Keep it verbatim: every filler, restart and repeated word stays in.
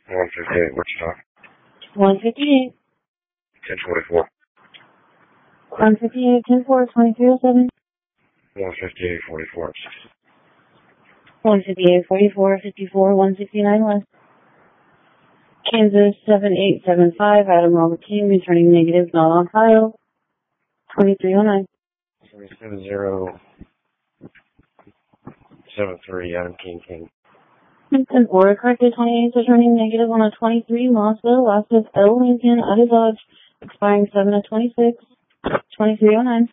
one fifty-eight, Wichita. one fifty-eight. ten forty-four. one fifty-eight, ten four, twenty-three oh seven. one fifty-eight, forty-four. one fifty-eight, forty-four, fifty-four, one sixty-nine West. Kansas seven eight seven five, Adam Robert King, returning negative, not on file. twenty-three oh nine. seven zero seven three, Adam King King. ten four, corrected twenty-eight, returning negative on a twenty-three, Mossville, last of L. Lincoln, out of Dodge, expiring seven of twenty-six. twenty-three oh nine.